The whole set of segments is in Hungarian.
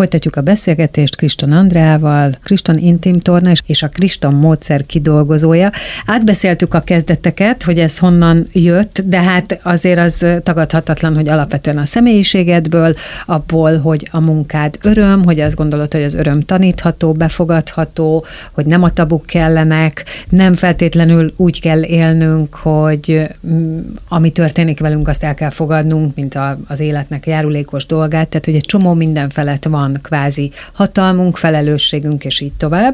Folytatjuk a beszélgetést Kriston Andreával, Kriston Intim Torna és a Kriston módszer kidolgozója. Átbeszéltük a kezdeteket, hogy ez honnan jött, de hát azért az tagadhatatlan, hogy alapvetően a személyiségedből, abból, hogy a munkád öröm, hogy azt gondolod, hogy az öröm tanítható, befogadható, hogy nem a tabuk kellenek, nem feltétlenül úgy kell élnünk, hogy ami történik velünk, azt el kell fogadnunk, mint az életnek járulékos dolgát, tehát hogy egy csomó minden felett van kvázi hatalmunk, felelősségünk, és így tovább.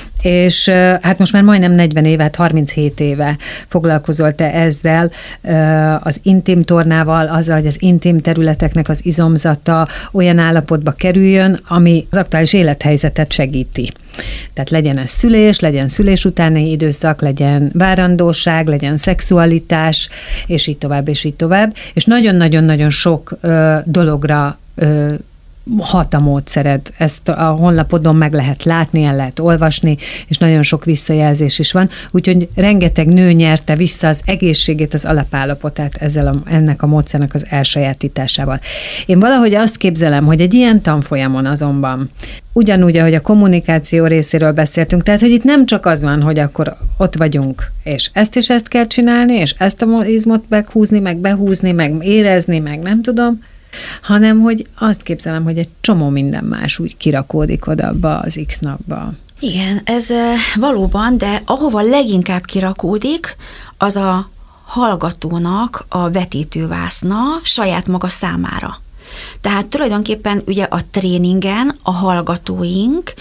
És hát most már majdnem 40 évet, 37 éve foglalkozol te ezzel, az intim tornával, azzal, hogy az intim területeknek az izomzata olyan állapotba kerüljön, ami az aktuális élethelyzetet segíti. Tehát legyen ez szülés, legyen szülés utáni időszak, legyen várandóság, legyen szexualitás, és így tovább, és így tovább. És nagyon-nagyon-nagyon sok dologra hat a módszered. Ezt a honlapodon meg lehet látni, el lehet olvasni, és nagyon sok visszajelzés is van. Úgyhogy rengeteg nő nyerte vissza az egészségét, az alapállapotát ennek a módszernek az elsajátításával. Én valahogy azt képzelem, hogy egy ilyen tanfolyamon azonban, ugyanúgy, ahogy a kommunikáció részéről beszéltünk, tehát, hogy itt nem csak az van, hogy akkor ott vagyunk, és ezt kell csinálni, és ezt a izmot meghúzni, meg behúzni, meg érezni, meg nem tudom, hanem hogy azt képzelem, hogy egy csomó minden más úgy kirakódik oda abba az X napba. Igen, ez valóban, de ahova leginkább kirakódik, az a hallgatónak a vetítővászna saját maga számára. Tehát tulajdonképpen ugye a tréningen a hallgatóink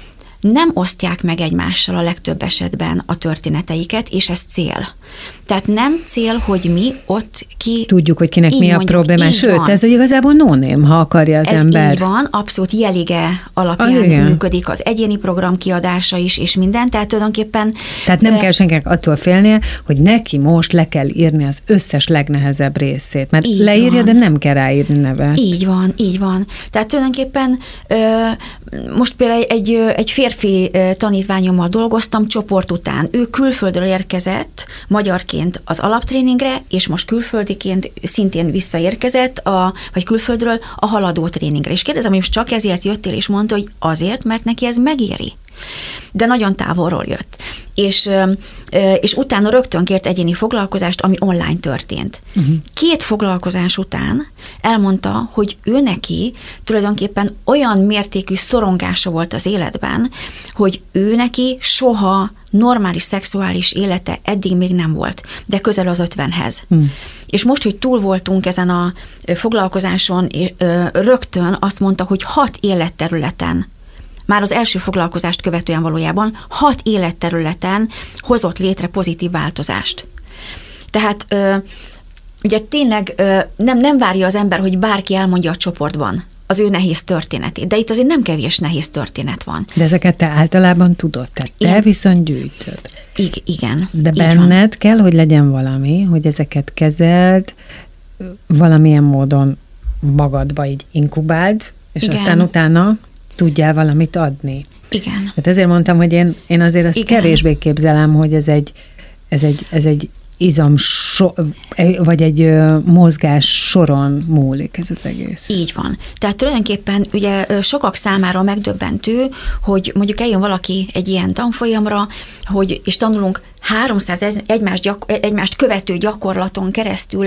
nem osztják meg egymással a legtöbb esetben a történeteiket, és ez cél. Tehát nem cél, hogy mi ott tudjuk, hogy kinek mi a probléma, sőt, van. Ez igazából no-name, ha akarja az ember. Ez így van, abszolút jelige alapján működik az egyéni program kiadása is, és minden, tehát tulajdonképpen... Tehát nem kell senkinek attól félnie, hogy neki most le kell írni az összes legnehezebb részét, mert leírja, van. De nem kell ráírni nevet. Így van. Tehát tulajdonképpen most például egy férfi tanítványommal dolgoztam csoport után. Ő külföldről érkezett, magyarként az alaptréningre, és most külföldiként szintén visszaérkezett, vagy külföldről a haladó tréningre. És kérdezem, hogy most csak ezért jöttél, és mondta, hogy azért, mert neki ez megéri. De nagyon távolról jött. És utána rögtön kért egyéni foglalkozást, ami online történt. 2 foglalkozás után elmondta, hogy ő neki tulajdonképpen olyan mértékű szorongása volt az életben, hogy ő neki soha normális szexuális élete eddig még nem volt, de közel az 50-hez. És most, hogy túl voltunk ezen a foglalkozáson, rögtön azt mondta, hogy 6 életterületen, már az első foglalkozást követően valójában 6 életterületen hozott létre pozitív változást. Tehát ugye tényleg nem várja az ember, hogy bárki elmondja a csoportban az ő nehéz történetét, de itt azért nem kevés nehéz történet van. De ezeket te általában tudod, tehát te viszont gyűjtöd. Igen. De benned kell, hogy legyen valami, hogy ezeket kezeld, valamilyen módon magadba így inkubáld, és aztán utána tudjál valamit adni. Igen. Hát ezért mondtam, hogy én azért azt kevésbé képzelem, hogy ez egy vagy egy mozgás soron múlik ez az egész. Így van. Tehát tulajdonképpen ugye sokak számára megdöbbentő, hogy mondjuk eljön valaki egy ilyen tanfolyamra, és tanulunk 300 egymást követő gyakorlaton keresztül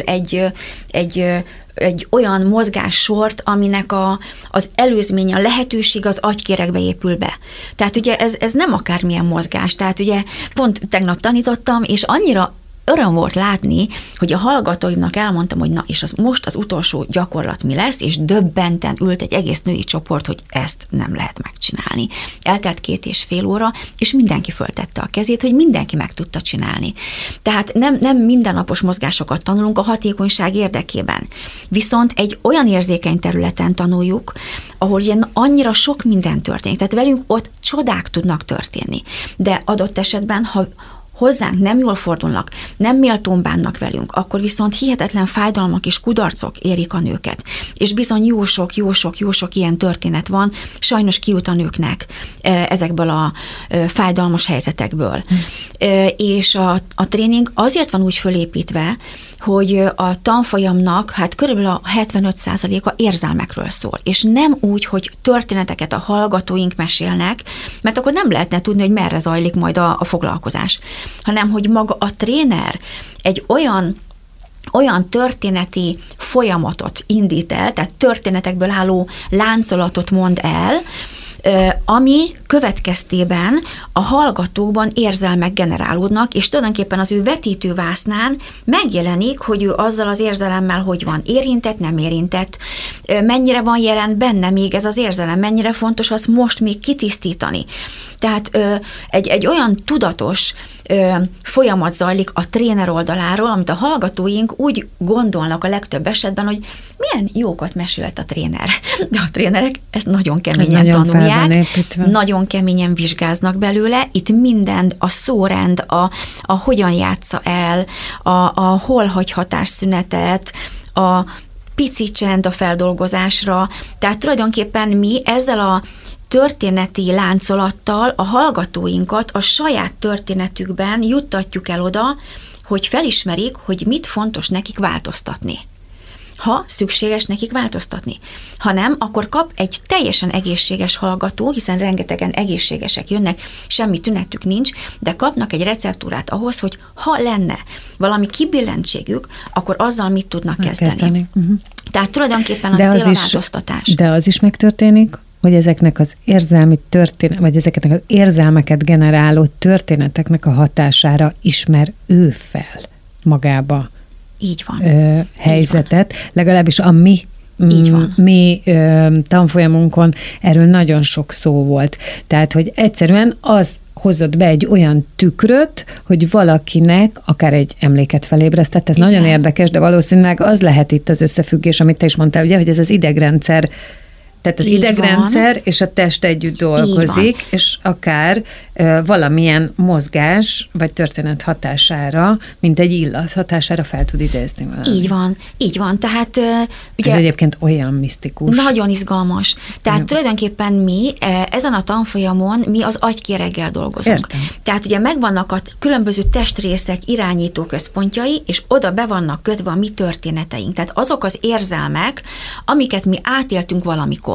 egy olyan mozgássort, aminek az előzménye, a lehetőség az agykéregbe épül be. Tehát ugye ez nem akármilyen mozgás. Tehát ugye pont tegnap tanítottam, és annyira öröm volt látni, hogy a hallgatóimnak elmondtam, hogy na, és most az utolsó gyakorlat mi lesz, és döbbenten ült egy egész női csoport, hogy ezt nem lehet megcsinálni. Eltelt 2,5 óra, és mindenki föltette a kezét, hogy mindenki meg tudta csinálni. Tehát nem mindennapos mozgásokat tanulunk a hatékonyság érdekében. Viszont egy olyan érzékeny területen tanuljuk, ahol ilyen annyira sok minden történik. Tehát velünk ott csodák tudnak történni. De adott esetben, hozzánk nem jól fordulnak, nem méltón bánnak velünk, akkor viszont hihetetlen fájdalmak és kudarcok érik a nőket. És bizony jó sok ilyen történet van, sajnos kijut a nőknek ezekből a fájdalmas helyzetekből. És a tréning azért van úgy fölépítve, hogy a tanfolyamnak hát körülbelül a 75%-a érzelmekről szól, és nem úgy, hogy történeteket a hallgatóink mesélnek, mert akkor nem lehetne tudni, hogy merre zajlik majd a foglalkozás, hanem hogy maga a tréner egy olyan történeti folyamatot indít el, tehát történetekből álló láncolatot mond el, ami következtében a hallgatókban érzelmek generálódnak, és tulajdonképpen az ő vetítővásznán megjelenik, hogy ő azzal az érzelemmel hogy van érintett, nem érintett, mennyire van jelen benne még ez az érzelem, mennyire fontos azt most még kitisztítani. Tehát egy olyan tudatos folyamat zajlik a tréner oldaláról, amit a hallgatóink úgy gondolnak a legtöbb esetben, hogy milyen jókat mesélt a tréner. De a trénerek ezt nagyon keményen tanulják, nagyon keményen vizsgáznak belőle, itt minden, a szórend, a hogyan játsza el, a hol hagy hatásszünetet, a pici csend a feldolgozásra, tehát tulajdonképpen mi ezzel a történeti láncolattal a hallgatóinkat a saját történetükben juttatjuk el oda, hogy felismerik, hogy mit fontos nekik változtatni. Ha szükséges nekik változtatni. Ha nem, akkor kap egy teljesen egészséges hallgató, hiszen rengetegen egészségesek jönnek, semmi tünetük nincs, de kapnak egy receptúrát ahhoz, hogy ha lenne valami kibillentségük, akkor azzal mit tudnak kezdeni. Tehát tulajdonképpen a cél a változtatás. De az is megtörténik, hogy ezeknek az érzelmi vagy ezeknek az érzelmeket generáló történeteknek a hatására ismer ő fel magába. Így van. Helyzetet. Így van. Legalábbis a mi tanfolyamunkon erről nagyon sok szó volt. Tehát, hogy egyszerűen az hozott be egy olyan tükröt, hogy valakinek akár egy emléket felébresztett. Ez nagyon érdekes, de valószínűleg az lehet itt az összefüggés, amit te is mondtál, ugye, hogy ez az idegrendszer, tehát az idegrendszer és a test együtt dolgozik, és akár valamilyen mozgás vagy történet hatására, mint egy illat hatására fel tud idézni valami. Így van. Tehát ugye ez egyébként olyan misztikus. Nagyon izgalmas. Tehát tulajdonképpen mi ezen a tanfolyamon mi az agykéreggel dolgozunk. Értem. Tehát ugye megvannak a különböző testrészek irányító központjai, és oda be vannak kötve a mi történeteink. Tehát azok az érzelmek, amiket mi átéltünk valamikor.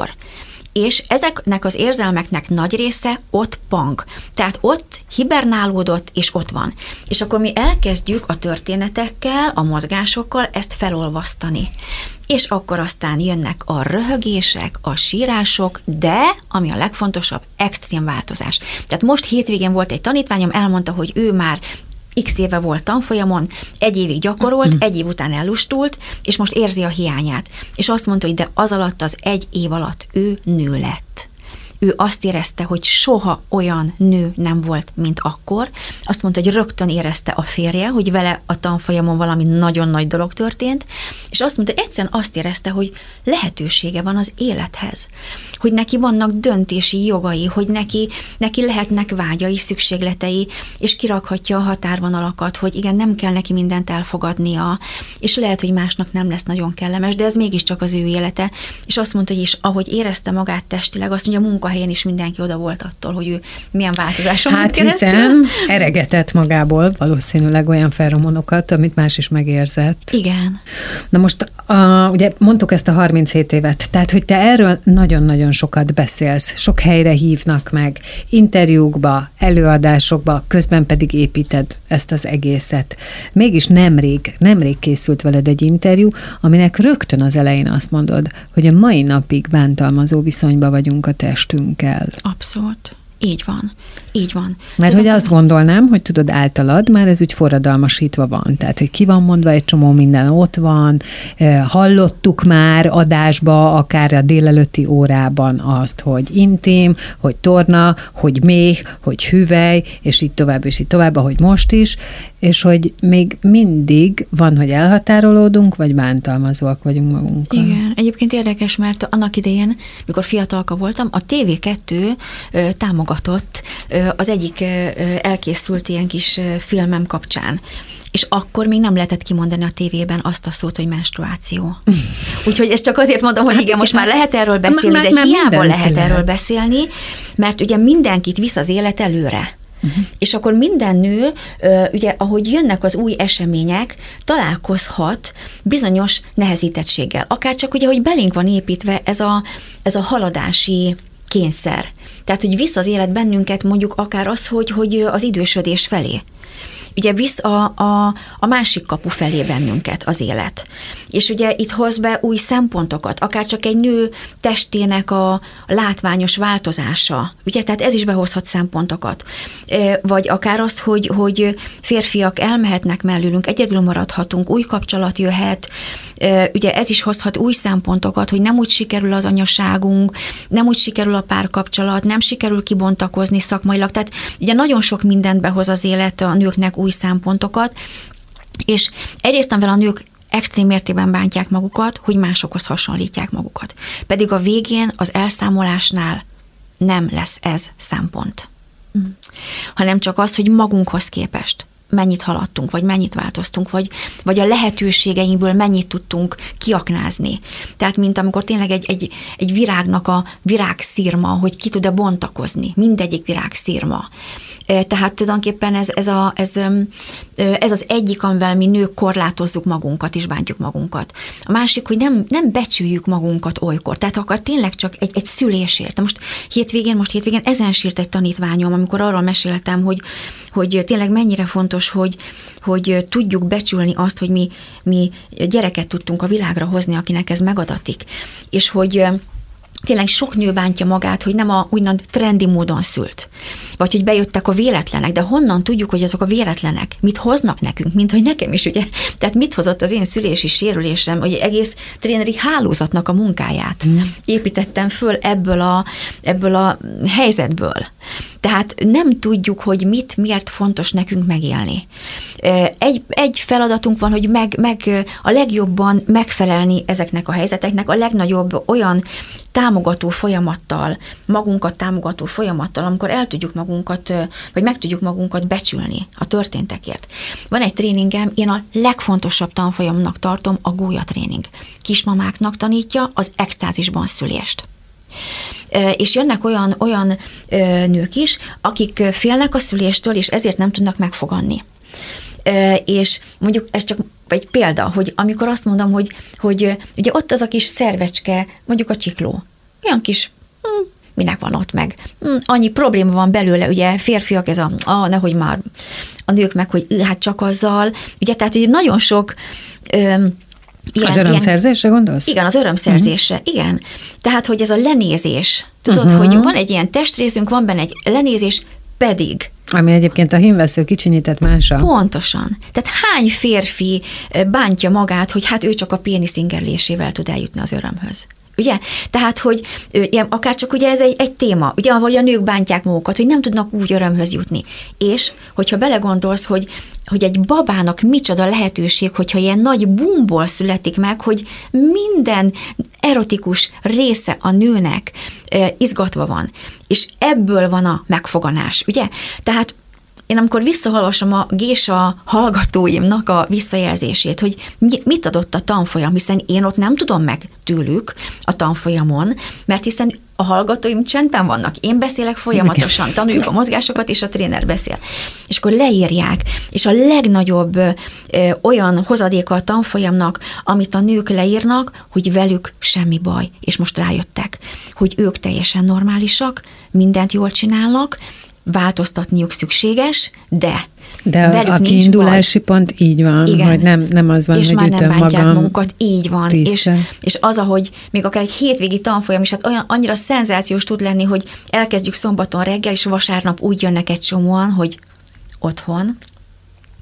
És ezeknek az érzelmeknek nagy része ott pang. Tehát ott hibernálódott, és ott van. És akkor mi elkezdjük a történetekkel, a mozgásokkal ezt felolvasztani. És akkor aztán jönnek a röhögések, a sírások, de, ami a legfontosabb, extrém változás. Tehát most hétvégén volt egy tanítványom, elmondta, hogy ő már X éve volt tanfolyamon, 1 évig gyakorolt, 1 év után ellustult, és most érzi a hiányát. És azt mondta, hogy de az alatt, az 1 év alatt ő nő lett. Ő azt érezte, hogy soha olyan nő nem volt, mint akkor. Azt mondta, hogy rögtön érezte a férje, hogy vele a tanfolyamon valami nagyon nagy dolog történt, és azt mondta, hogy egyszerűen azt érezte, hogy lehetősége van az élethez. Hogy neki vannak döntési jogai, hogy neki lehetnek vágyai, szükségletei, és kirakhatja a határvonalakat, hogy igen, nem kell neki mindent elfogadnia, és lehet, hogy másnak nem lesz nagyon kellemes, de ez mégiscsak az ő élete. És azt mondta, hogy is, ahogy érezte magát testileg, azt mondja, a munkahelyen is mindenki oda volt attól, hogy ő milyen változáson ment keresztül. Hiszen eregetett magából valószínűleg olyan feromonokat, amit más is megérzett. Igen. Na most, ugye mondtuk ezt a 37 évet, tehát, hogy te erről nagyon-nagyon sokat beszélsz, sok helyre hívnak meg, interjúkba, előadásokba, közben pedig építed ezt az egészet. Mégis nemrég készült veled egy interjú, aminek rögtön az elején azt mondod, hogy a mai napig bántalmazó viszonyba vagyunk a testünkkel. Abszolút. Így van. Mert hogy azt gondolnám, hogy tudod, általad már ez úgy forradalmasítva van. Tehát, hogy ki van mondva, egy csomó minden ott van, hallottuk már adásba, akár a délelőtti órában azt, hogy intim, hogy torna, hogy méh, hogy hüvely, és így tovább, ahogy most is. és hogy még mindig van, hogy elhatárolódunk, vagy bántalmazóak vagyunk magunkkal. Igen, egyébként érdekes, mert annak idején, mikor fiatalka voltam, a TV2 támogatott az egyik elkészült ilyen kis filmem kapcsán. És akkor még nem lehetett kimondani a tévében azt a szót, hogy menstruáció. Úgyhogy ezt csak azért mondom, hogy igen, most már lehet erről beszélni, de hiába lehet erről beszélni, mert ugye mindenkit visz az élet előre. És akkor minden nő, ugye, ahogy jönnek az új események, találkozhat bizonyos nehezítettséggel. Akár csak ugye, hogy belénk van építve ez a haladási kényszer. Tehát, hogy visz az élet bennünket mondjuk akár az, hogy az idősödés felé. Ugye visz a másik kapu felé bennünket az élet. És ugye itt hoz be új szempontokat, akár csak egy nő testének a látványos változása. Ugye, tehát ez is behozhat szempontokat. Vagy akár azt, hogy férfiak elmehetnek mellőlünk, egyedül maradhatunk, új kapcsolat jöhet. Ugye ez is hozhat új szempontokat, hogy nem úgy sikerül az anyaságunk, nem úgy sikerül a párkapcsolat, nem sikerül kibontakozni szakmailag. Tehát ugye nagyon sok mindent behoz az élet a nőknek új szempontokat, és egyrészt amivel a nők extrém mértékben bántják magukat, hogy másokhoz hasonlítják magukat. Pedig a végén az elszámolásnál nem lesz ez szempont. Hanem csak az, hogy magunkhoz képest mennyit haladtunk, vagy mennyit változtunk, vagy a lehetőségeinkből mennyit tudtunk kiaknázni. Tehát, mint amikor tényleg egy virágnak a virágszirma, hogy ki tud-e bontakozni, mindegyik virágszirma. Tehát tulajdonképpen ez az egyik, amivel mi nők korlátozzuk magunkat és bántjuk magunkat. A másik, hogy nem becsüljük magunkat olykor. Tehát akar tényleg csak egy szülésért. Most hétvégén ezen sírt egy tanítványom, amikor arról meséltem, hogy tényleg mennyire fontos, hogy tudjuk becsülni azt, hogy mi gyereket tudtunk a világra hozni, akinek ez megadatik. És hogy tényleg sok nő bántja magát, hogy nem a úgymond trendi módon szült. Vagy hogy bejöttek a véletlenek, de honnan tudjuk, hogy azok a véletlenek mit hoznak nekünk, mint hogy nekem is, ugye? Tehát mit hozott az én szülési sérülésem, hogy egész tréneri hálózatnak a munkáját építettem föl ebből a helyzetből. Tehát nem tudjuk, hogy miért fontos nekünk megélni. Egy feladatunk van, hogy meg a legjobban megfelelni ezeknek a helyzeteknek, a legnagyobb olyan támogató folyamattal, magunkat támogató folyamattal, amikor el tudjuk magunkat, vagy meg tudjuk magunkat becsülni a történtekért. Van egy tréningem, én a legfontosabb tanfolyamnak tartom a gólyatréning. Kismamáknak tanítja az extázisban szülést. És jönnek olyan nők is, akik félnek a szüléstől, és ezért nem tudnak megfoganni. És mondjuk ez csak egy példa, hogy amikor azt mondom, hogy ugye ott az a kis szervecske, mondjuk a csikló, olyan kis, minek van ott meg, annyi probléma van belőle, ugye férfiak ez nehogy már, a nők meg, hogy hát csak azzal, ugye tehát, hogy nagyon sok az örömszerzésre gondolsz? Igen, az örömszerzésre, igen. Tehát, hogy ez a lenézés, tudod, hogy van egy ilyen testrészünk, van benne egy lenézés, pedig. Ami egyébként a hímvesző kicsinyített mása. Pontosan. Tehát hány férfi bántja magát, hogy hát ő csak a pénisz ingerlésével tud eljutni az örömhöz. Ugye? Tehát, hogy akár csak ugye ez egy téma, ugye, ahogy a nők bántják magukat, hogy nem tudnak úgy örömhöz jutni. És, hogyha belegondolsz, hogy egy babának micsoda lehetőség, hogyha ilyen nagy bumból születik meg, hogy minden erotikus része a nőnek izgatva van, és ebből van a megfoganás, ugye? Tehát én amikor visszahallgatom a Gésa hallgatóimnak a visszajelzését, hogy mit adott a tanfolyam, hiszen én ott nem tudom meg tőlük a tanfolyamon, mert hiszen a hallgatóim csendben vannak. Én beszélek folyamatosan, tanuljuk a mozgásokat, és a tréner beszél. És akkor leírják, és a legnagyobb olyan hozadéka a tanfolyamnak, amit a nők leírnak, hogy velük semmi baj. És most rájöttek, hogy ők teljesen normálisak, mindent jól csinálnak, változtatniuk szükséges, de velük a kiindulási pont így van, igen, hogy nem az van, és hogy már nem bántják magam magukat, így van. És az, ahogy még akár egy hétvégi tanfolyam is, hát annyira szenzációs tud lenni, hogy elkezdjük szombaton reggel, és vasárnap úgy jönnek egy csomóan, hogy otthon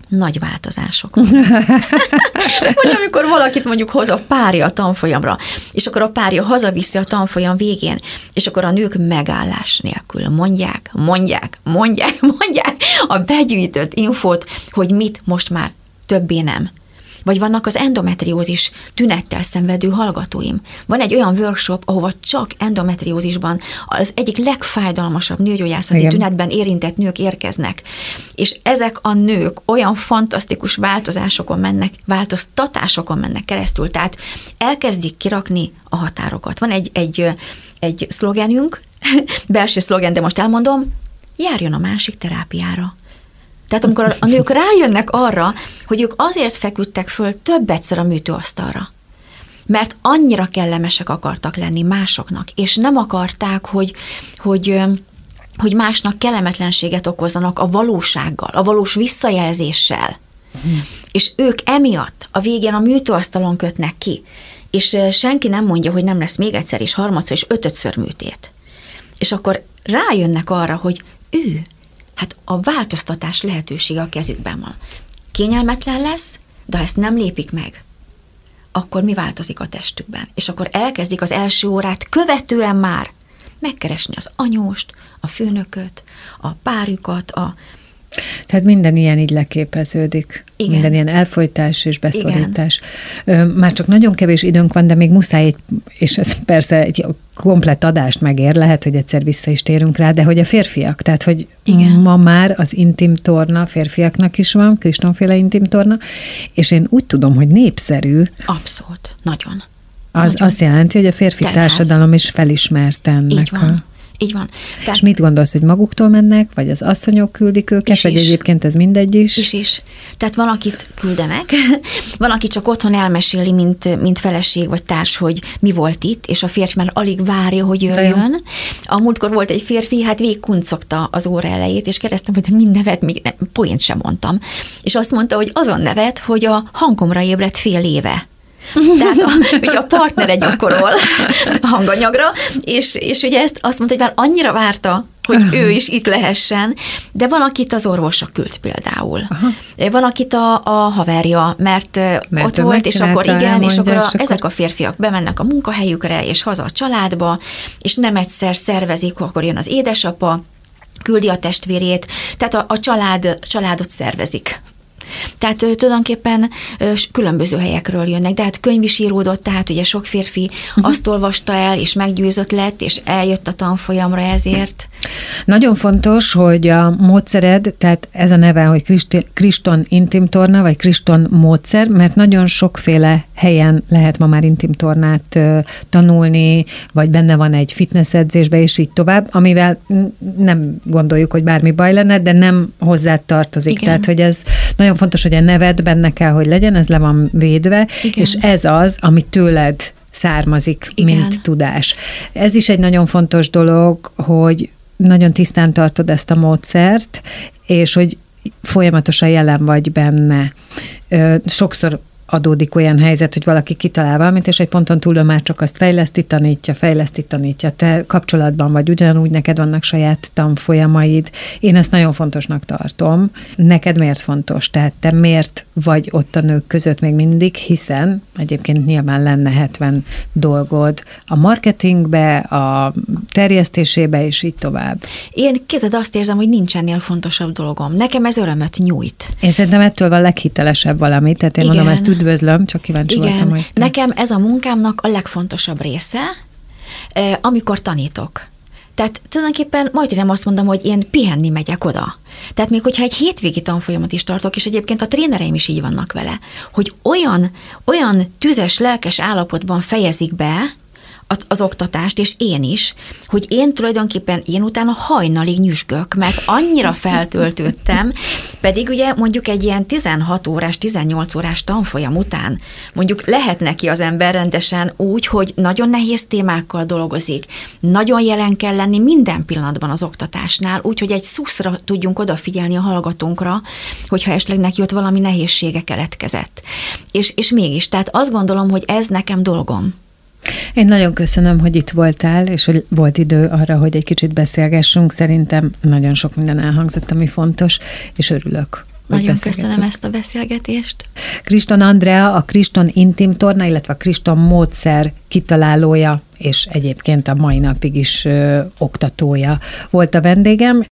nagy változások. Vagy amikor valakit mondjuk hoz a párja a tanfolyamra, és akkor a párja hazaviszi a tanfolyam végén, és akkor a nők megállás nélkül mondják a begyűjtött infót, hogy mit most már többé nem. Vagy vannak az endometriózis tünettel szenvedő hallgatóim. Van egy olyan workshop, ahova csak endometriózisban az egyik legfájdalmasabb nőgyógyászati tünetben érintett nők érkeznek. És ezek a nők olyan fantasztikus változtatásokon mennek keresztül, tehát elkezdik kirakni a határokat. Van egy szlogenünk, belső szlogen, de most elmondom, járjon a másik terápiára. Tehát amikor a nők rájönnek arra, hogy ők azért feküdtek föl többetszer a műtőasztalra, mert annyira kellemesek akartak lenni másoknak, és nem akarták, hogy másnak kellemetlenséget okozzanak a valósággal, a valós visszajelzéssel. És ők emiatt a végén a műtőasztalon kötnek ki, és senki nem mondja, hogy nem lesz még egyszer és harmadszor és ötödször műtét. És akkor rájönnek arra, hogy hát a változtatás lehetősége a kezükben van. Kényelmetlen lesz, de ha ezt nem lépik meg, akkor mi változik a testükben? És akkor elkezdik az első órát követően már megkeresni az anyóst, a főnököt, a párjukat, Tehát minden ilyen így leképeződik. Igen. Minden ilyen elfojtás és beszorítás. Igen. Már csak nagyon kevés időnk van, de még muszáj, és ez persze egy komplett adást megér, lehet, hogy egyszer vissza is térünk rá, de hogy a férfiak, tehát hogy igen. Ma már az intim torna férfiaknak is van, Kristonféle intim torna, és én úgy tudom, hogy népszerű. Abszolút, nagyon. Az azt jelenti, hogy a férfi társadalom is felismerte ennek. Így van. Így van. Tehát, és mit gondolsz, hogy maguktól mennek, vagy az asszonyok küldik őket, vagy egyébként ez mindegy is? Is. Tehát van, akit küldenek, van, aki csak otthon elmeséli, mint feleség vagy társ, hogy mi volt itt, és a férfi már alig várja, hogy jöjjön. A múltkor volt egy férfi, hát végigkuncogta az óra elejét, és kérdeztem, hogy mind nevet, még poént sem mondtam. És azt mondta, hogy azon nevet, hogy a hangomra ébredt fél éve. Tehát ugye a partnere gyakorol hanganyagra, és ugye ezt azt mondta, hogy már annyira várta, hogy ő is itt lehessen, de van, akit az orvosa küld például. Aha. Van, akit a haverja, mert ott volt, és akkor igen, és akkor ezek a férfiak bemennek a munkahelyükre, és haza a családba, és nem egyszer szervezik, akkor jön az édesapa, küldi a testvérét, tehát a családot szervezik. Tehát tulajdonképpen különböző helyekről jönnek, de hát könyv is íródott, tehát ugye sok férfi azt olvasta el, és meggyőzött lett, és eljött a tanfolyamra ezért. Nagyon fontos, hogy a módszered, tehát ez a neve, hogy Kriston intim torna, vagy Kriston módszer, mert nagyon sokféle helyen lehet ma már intim tornát tanulni, vagy benne van egy fitness edzésbe, és így tovább, amivel nem gondoljuk, hogy bármi baj lenne, de nem hozzá tartozik. Igen. Tehát, hogy ez nagyon fontos, hogy a neved benne kell, hogy legyen, ez le van védve, igen. És ez az, ami tőled származik, igen. Mint tudás. Ez is egy nagyon fontos dolog, hogy nagyon tisztán tartod ezt a módszert, és hogy folyamatosan jelen vagy benne. Sokszor adódik olyan helyzet, hogy valaki kitalál valamit, és egy ponton túl már csak azt fejleszti, tanítja. Te kapcsolatban vagy, ugyanúgy neked vannak saját tanfolyamaid. Én ezt nagyon fontosnak tartom. Neked miért fontos? Tehát te miért vagy ott a nők között még mindig, hiszen egyébként nyilván lenne 70 dolgod a marketingbe, a terjesztésébe, és így tovább. Én azt érzem, hogy nincs ennél fontosabb dolgom. Nekem ez örömöt nyújt. Én szerintem ettől van leghitelesebb valami, tehát én igen. Mondom, ezt üdvözlöm, csak kíváncsi voltam, hogy te. Nekem ez a munkámnak a legfontosabb része, amikor tanítok. Tehát tulajdonképpen majdnem azt mondom, hogy én pihenni megyek oda. Tehát még hogyha egy hétvégi tanfolyamot is tartok, és egyébként a trénereim is így vannak vele, hogy olyan tüzes, lelkes állapotban fejezik be az oktatást, és én is, hogy én tulajdonképpen utána hajnalig nyüzsgök, mert annyira feltöltődtem, pedig ugye mondjuk egy ilyen 16 órás, 18 órás tanfolyam után mondjuk lehet neki az ember rendesen úgy, hogy nagyon nehéz témákkal dolgozik, nagyon jelen kell lenni minden pillanatban az oktatásnál, úgyhogy egy szuszra tudjunk odafigyelni a hallgatónkra, hogyha esetleg neki ott valami nehézsége keletkezett. És mégis, tehát azt gondolom, hogy ez nekem dolgom. Én nagyon köszönöm, hogy itt voltál, és hogy volt idő arra, hogy egy kicsit beszélgessünk. Szerintem nagyon sok minden elhangzott, ami fontos, és örülök, Nagyon köszönöm ezt a beszélgetést. Kriston Andrea, a Kriston Intim Torna, illetve a Kriston Módszer kitalálója, és egyébként a mai napig is oktatója volt a vendégem.